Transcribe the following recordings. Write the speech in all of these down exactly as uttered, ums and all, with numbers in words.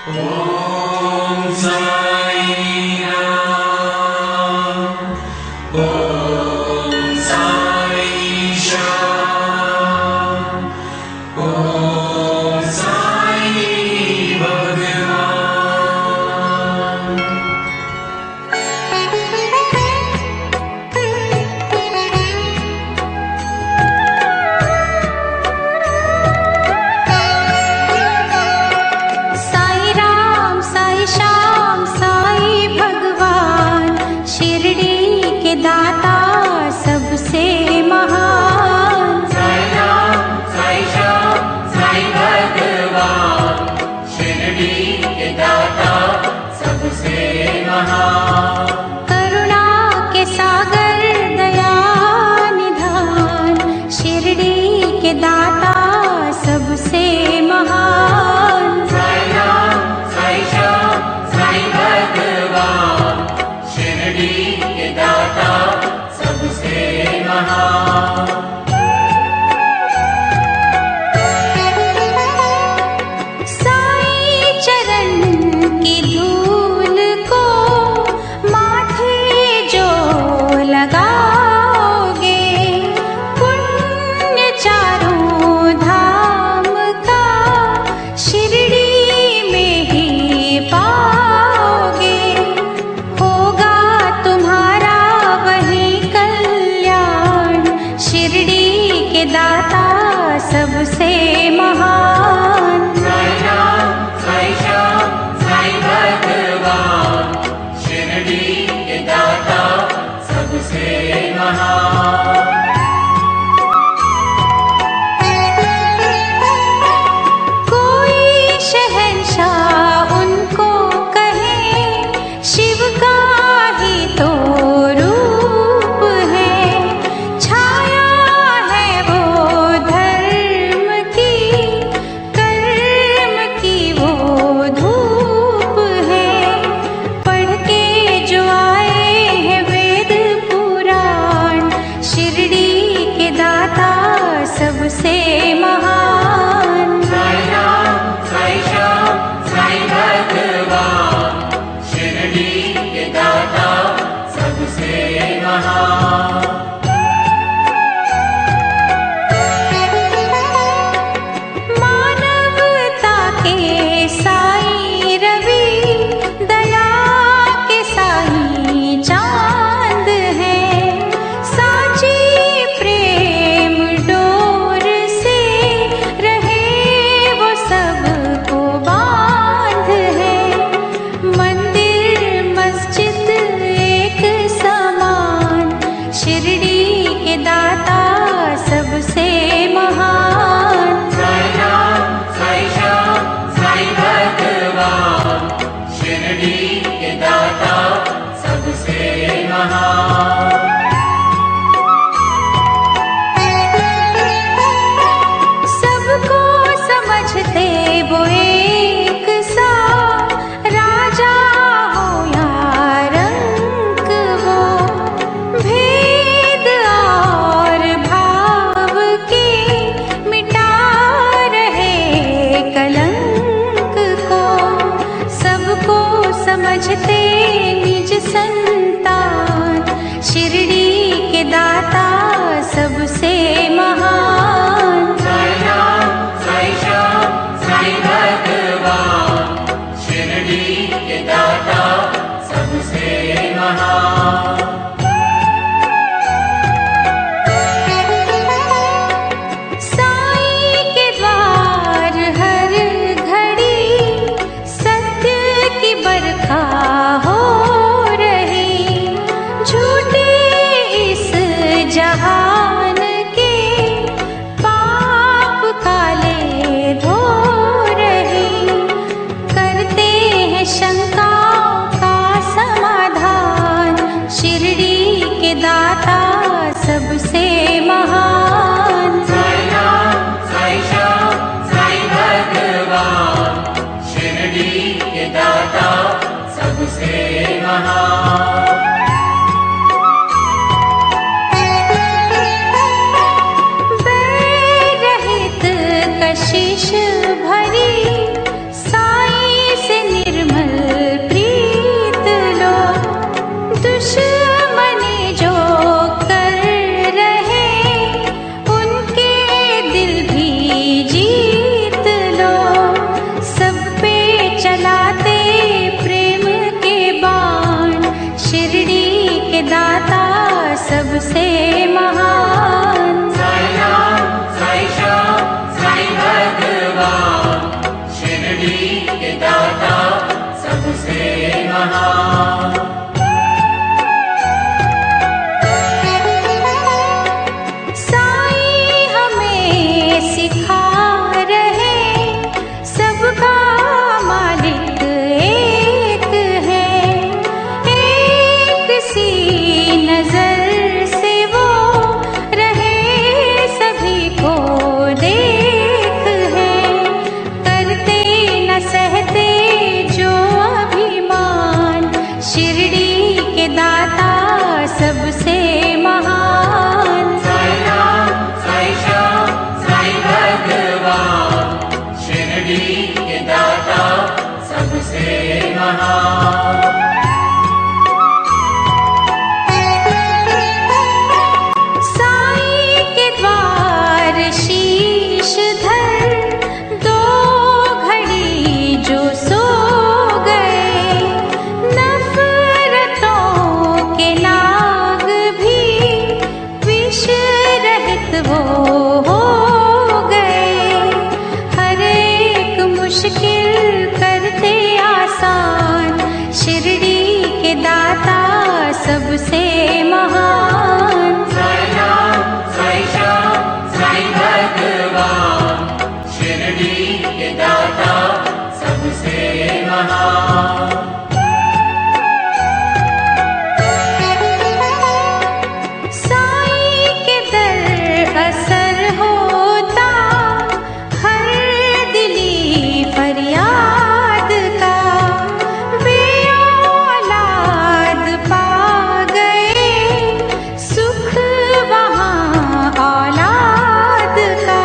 ओम साई राम, ओम साई श्याम, ओम साई भगवान। साई राम साई श्याम साई भगवान, शिरडी के दाता सबसे महान। साई राम साई श्याम साई भगवान, शिरडी के दाता सबसे महान। करुणा के सागर दया निधान, शिरडी के दाता सबसे महान। साई राम साई श्याम साई भगवान, शिरडी के दाता सबसे महान। साई चरण की धूल को माथे जो लगाओगे, पुण्य चारों धाम का शिरडी में ही पाओगे। होगा तुम्हारा वही कल्याण, शिरडी के दाता सबसे महान। साई राम साई श्याम साई भगवान, शिरडी के दाता सबसे महान। कोई शहंशाह उनको कहे, शिव का ही तो रूप है। छाया है वो धर्म की, कर्म की वो धूप है। पढ़ के जो आए हैं वेद पुराण, शिरडी के दाता सबसे महान। साई राम साई श्याम साई भगवान, शिरडी के दाता सबसे महान। मानवता के साई रवि, दया के साई चांद है। साची प्रेम डोर से रहे वो सबको बांध है। मंदिर मस्जिद एक समान, शिरडी के दाता सबसे महान। साई राम साई श्याम साई भगवान, शिरडी के दाता सबसे महान। सबको समझते वो एक सा, राजा हो या रंक वो। भेद और भाव के मिटा रहे कलंक को। सबको समझते निज संतान, शिरडी के दाता सबसे महान। साई राम साई श्याम साई भगवान, शिरडी के दाता सबसे महान। साई के द्वार हर घड़ी सत्य की बरखा हो रही। झूठे इस जहान के पाप काले धो रही। करते हैं शंकाओं का समाधान, शिरडी के दाता सबसे महान। साई राम साई श्याम साई भगवान, शिरडी के दाता सबसे महान। बैर रहित कशिश भरी, साई से भगवान शिरडी के दाता सबसे महान। साईं हमें सिखा रहे सबका मालिक एक है, एक सी नजर से वो रहे सभी को देख है, करते न सहते जो अभिमान शिरडी के दाता सबसे महान। साईं राम साईं श्याम साईं भगवान शिरडी के दाता सबसे महान। साईं के द्वार शीश धर दो घड़ी जो सो गए, नफरतों के नाग भी विष रहित वो हो गए, हर एक मुश्किल करते आसान शिरडी के दाता सबसे महान। साईं राम साईं श्याम साईं भगवान शिरडी के दाता सबसे महान। साईं के दर असर होता हर दिली फरियाद का, वे औलाद पा गए सुख वहाँ औलाद का,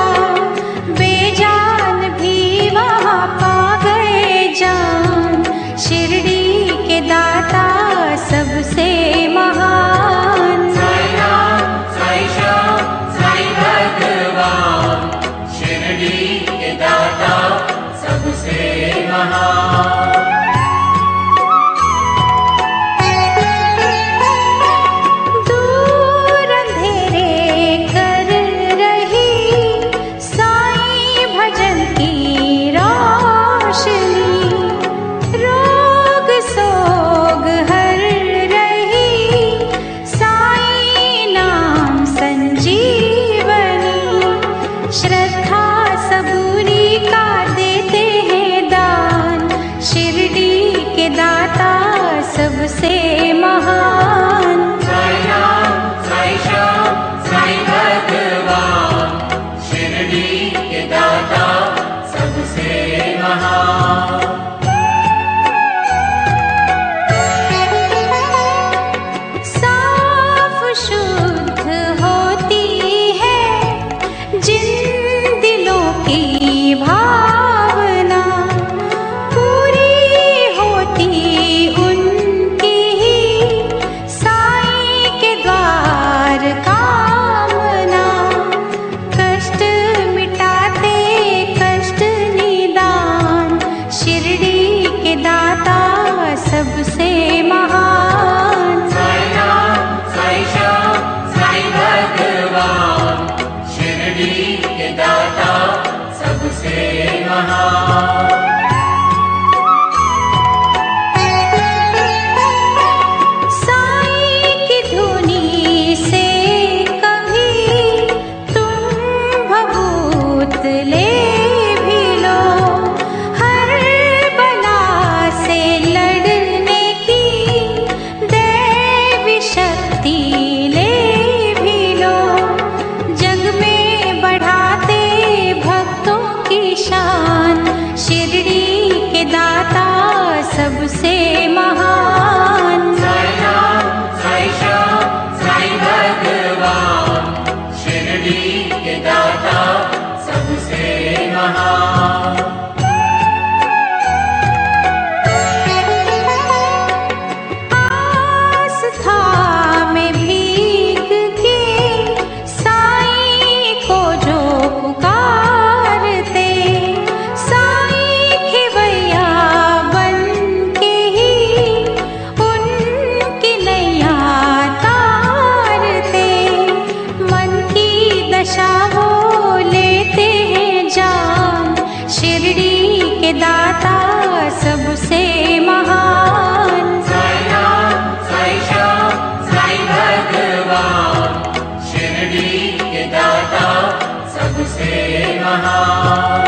बेजान भी वहाँ पा गए जान शिरडी के दाता सबसे महान। साईं राम साईं श्याम साईं भगवान शिरडी के दाता सबसे महान। दूर अंधेरे कर रही साईं भजन की रोशनी, रोग सोग हर रही साईं नाम संजीवनी, श्रद्धा सबूरी का देते हैं दान शिरडी के दाता सबसे महान। साईं राम साईं श्याम साईं भगवान शिरडी के दाता सबसे महान। साफ शुद्ध होती है जिन दिलों की भावना, पूरी होती उनकी ही साईं के द्वार कामना, कष्ट मिटाते कष्ट निदान शिरडी के दाता सबसे महान। साईं राम साईं श्याम साईं भगवान शिरडी के दाता सबसे महान। साईं की धुनी से कभी तुम भभूत ले भी लो, हर बला से लड़ने की दैवी शक्ति ले भी लो, जग में बढ़ाते भक्तों की शान शिरडी के दाता सबसे महान। साईं राम साईं श्याम साईं भगवान शिरडी के दाता सबसे महान। आस्था में भीग के साईं को जो पुकारते, साईं खिवैया बन के ही उनकी नैया तारते, मन की दशा वो लेते हैं जान के दाता सबसे महान। साई राम साई श्याम साई भगवान, शिरडी के दाता सबसे महान।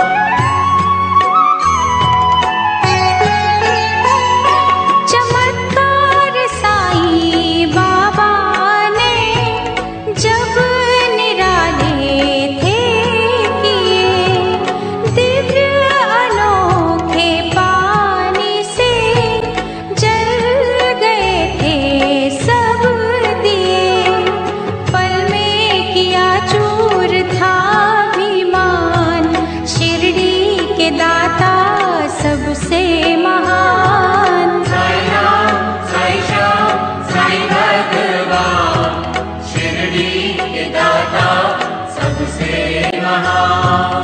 चमत्कार साईं बाबा ने जब निराले थे किए, दिव्य अनोखे पानी से जल गए थे सब दिए। पल में किया चूर था अभिमान, शिरडी के दाता सबसे महान। साई राम साई श्याम साई भगवान, शिरडी के दाता सबसे महान।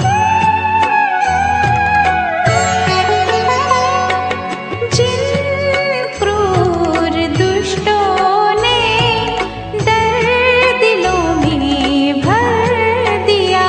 जिन क्रूर दुष्टों ने डर दिलों में भर दिया,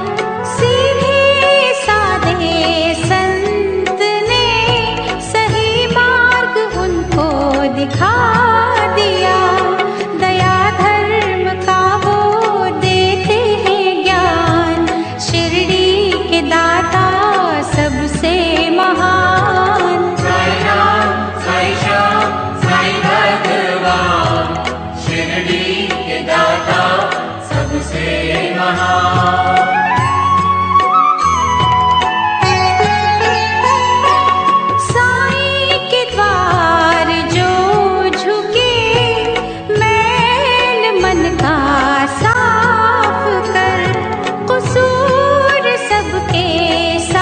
सीधे साधे संत ने सही मार्ग उनको दिखा दिया। दया धर्म का वो देते हैं ज्ञान, शिरडी के दाता सबसे महान। साई राम साई श्याम साई भगवान, शिरडी के दाता सबसे महान। साईं के द्वार जो झुके, मैल मन का साफ कर, कसूर सबके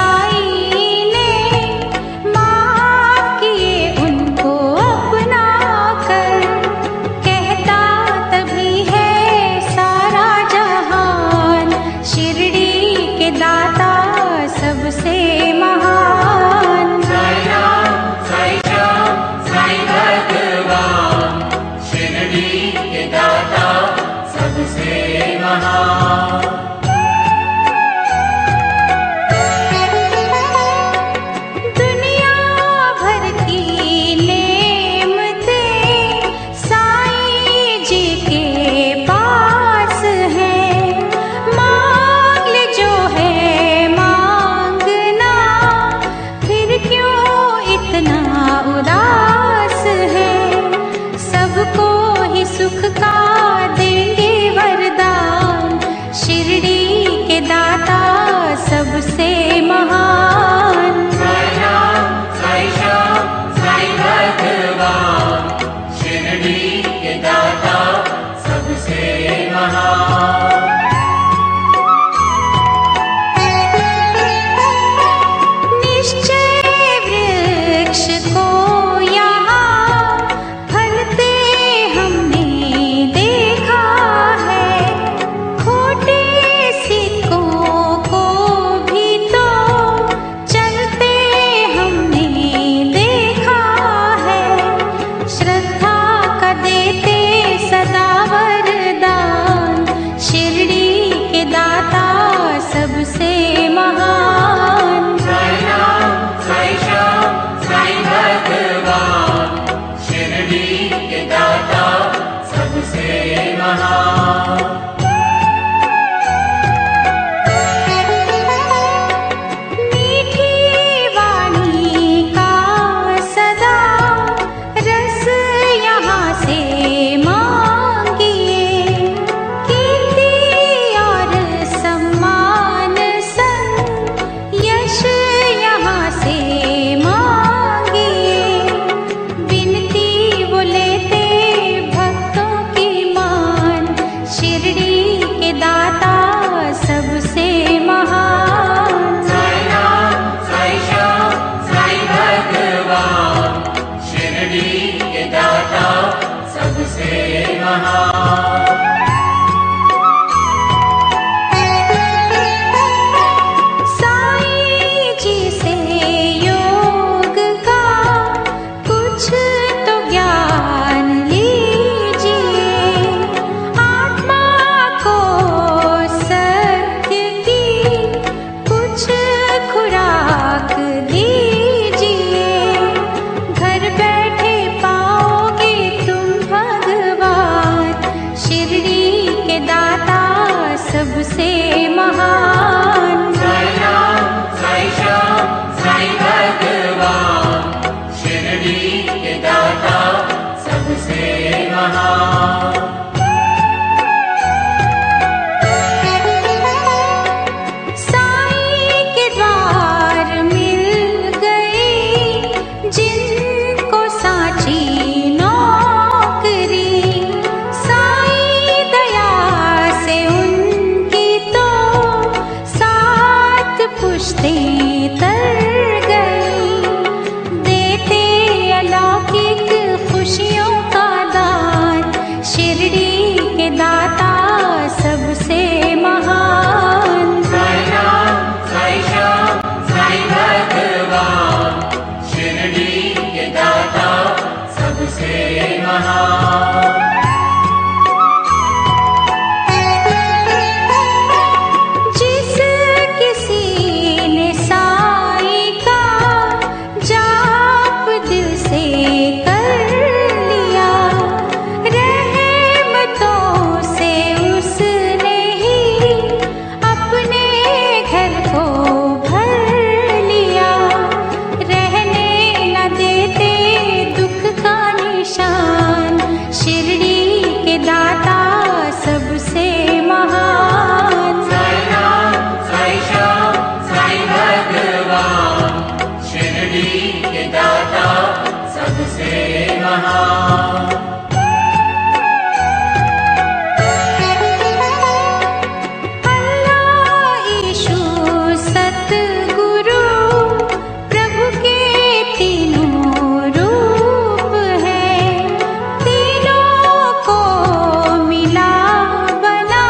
पुश्तें तर गई, देते अलौकिक खुशियों का दान, शिरडी के दाता सबसे महान। साईं राम, साईं श्याम, साईं भगवान, शिरडी के दाता सबसे महान। जिस किसी ने साईं का जाप दिल से कर लिया, रहमतों से उसने ही अपने घर को भर लिया। रहने न देते दुख का निशान, शिरडी के दाता सबसे महान। साईं राम, साईं श्याम, साईं भगवान, शिरडी के दाता सबसे महान। अल्लाह ईशु सतगुरु प्रभु के तीनों रूप हैं, तीनों को मिला बना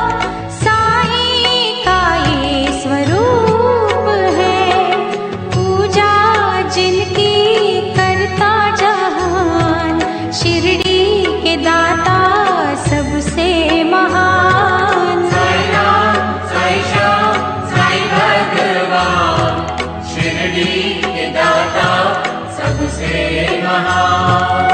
साईं का ये स्वरूप है। पूजा जिनकी करता जहान, शिरडी के दाता सबसे महान। साईं राम, साईं श्याम, साईं भगवान, शिरडी के दाता सबसे महान।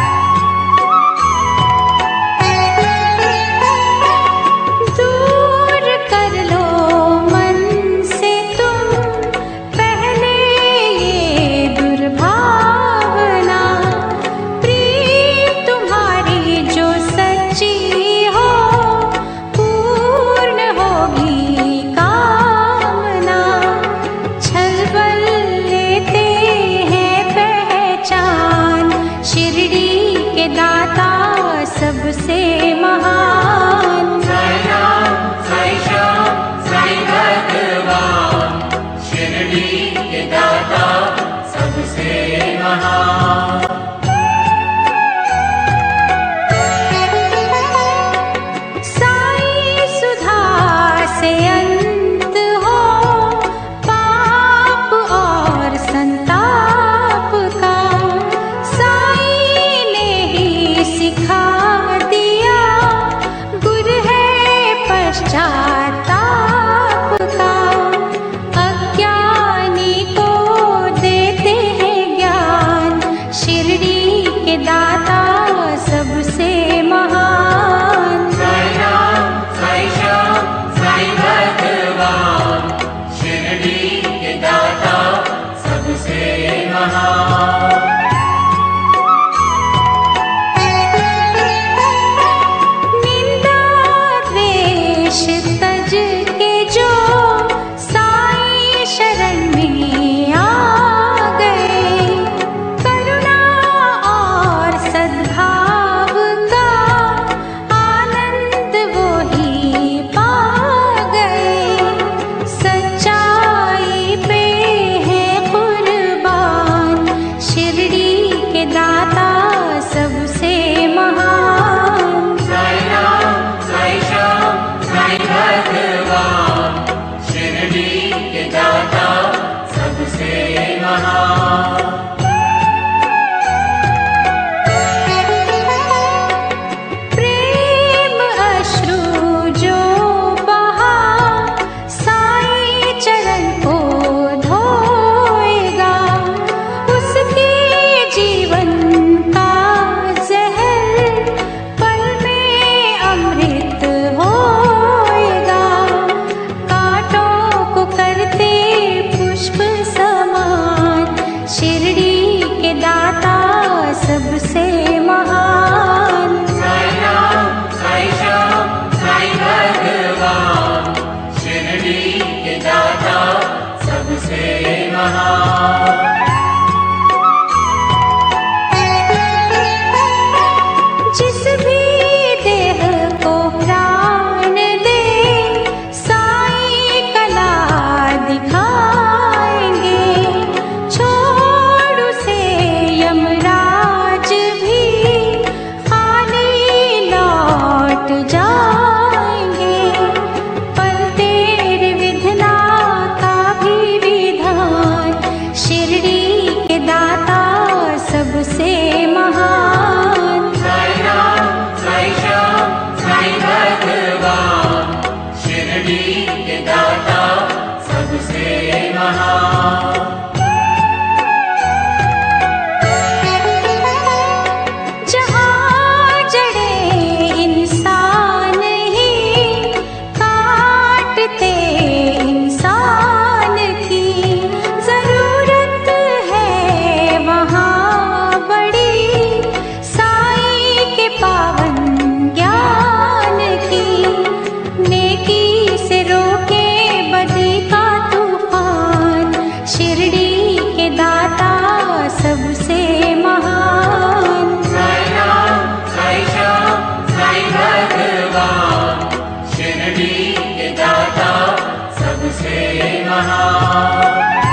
दूर कर लो मन से तुम पहले ये दुर्भावना, प्रीत तुम्हारी जो सच्ची हो पूर्ण होगी कामना। छल बल लेते हैं पहचान, शिरडी के दाता सबसे महान। साईं राम, साईं श्याम, साईं भगवान, शिरडी के दाता सबसे महान। साईं सुधा से अंत हो पाप और संताप का, साईं ने ही सिखा दिया, गुर है पश्चाताप का। अज्ञानी को देते हैं ज्ञान, शिरडी के दाता सबसे महान। साईं राम, साईं श्याम, साईं भगवान, शिरडी के दाता सबसे महान। निंदा द्वेष तज के जो साईं शरण में आ गए, करुणा और सद्भाव का आनंद वो ही पा गए। सच्चाई पे है कुर्बान, शिरडी के दाता सबसे महान। साईं राम, साईं श्याम, साईं भगवान, शिरडी के दाता सबसे महान। प्रेम अश्रु जो बहा साईं चरण को धोएगा, उसके जीवन का जहर पल में अमृत होएगा। कांटों को करते पुष्प समान, शिरडी के दाता सबसे महान। साईं राम, साईं श्याम, साईं भगवान, शिरडी के दाता सबसे महान। जिस भी देह को प्राण दे, साईं कला दिखा सबसे महान। जहाँ जड़े इंसान ही काटते इंसान की जरूरत है वहाँ बड़ी साईं के पावन ज्ञान की। नेकी से रोके बदी का तूफान, शिरडी के दाता सबसे महान। साईं राम, साईं श्याम, साईं भगवान, शिरडी के दाता सबसे महान।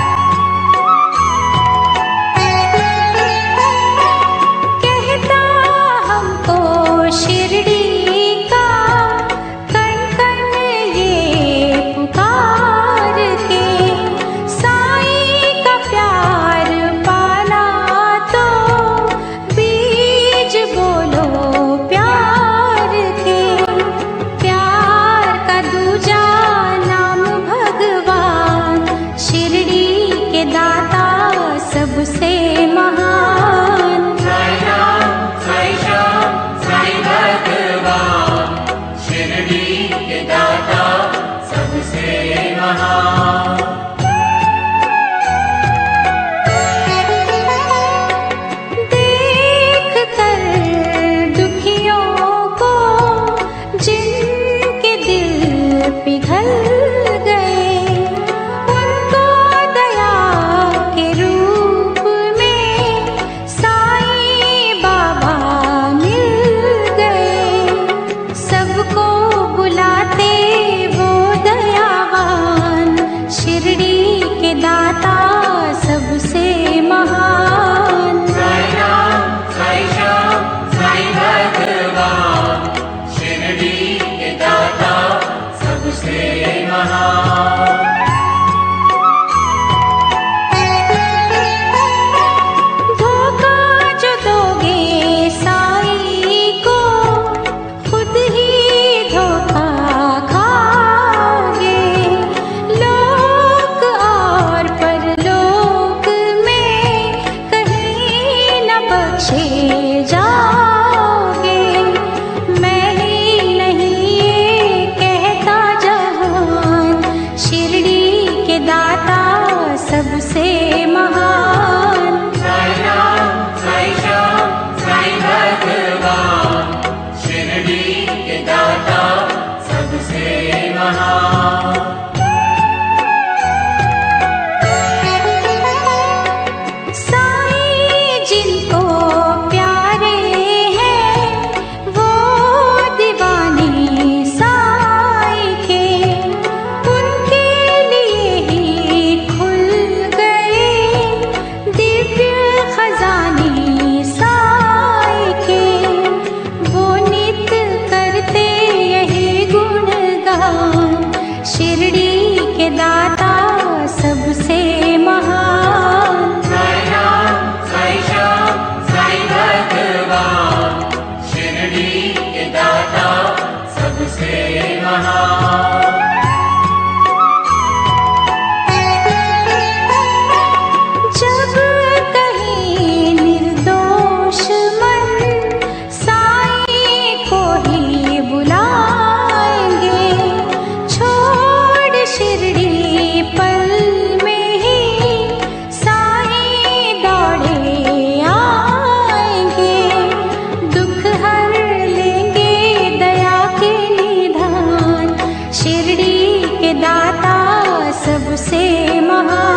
कहता हमको शिरडी का कण कण ये पुकार के, साईं का प्यार पाना तो बीज बोलो प्यार के। प्यार का दूजा नाम भगवान, शिरडी के दाता सबसे महान। साईं राम, साईं श्याम, साईं भगवान, शिरडी के दाता सबसे महान। देख कर दुखियों को जिनके दिल पिघल गए, उनको दया के रूप में साईं बाबा मिल गए। सबको बुलाते वो दयावान, शिरडी के दाता सबसे महान। साईं राम, साईं श्याम, साईं भगवान, शिरडी के दाता सबसे महान। धोखा जो दोगे साईं को, खुद ही धोखा खाओगे। लोक और परलोक में कहीं न बख्शे जाओगे। मैं ही नहीं ये कहता जहान, शिरडी के दाता सबसे महान। साईं राम, साईं श्याम, साईं भगवान, शिरडी के दाता सबसे महान। साईं जिनको प्यारे हैं वो दीवाने साईं के, उनके लिए ही खुल गए दिव्य खजाने साईं के। वो नित करते यही गुणगान, शिरडी के दाता सबसे महान। साईं राम, साईं श्याम, साईं भगवान, शिरडी के दाता सबसे महान। जब कहीं निर्दोष मन साईं को ही बुलाएंगे, छोड़ शिरडी पल में ही साईं दौड़े आएंगे। दुख हर लेंगे दया के निधान, शिरडी के दाता सबसे महान।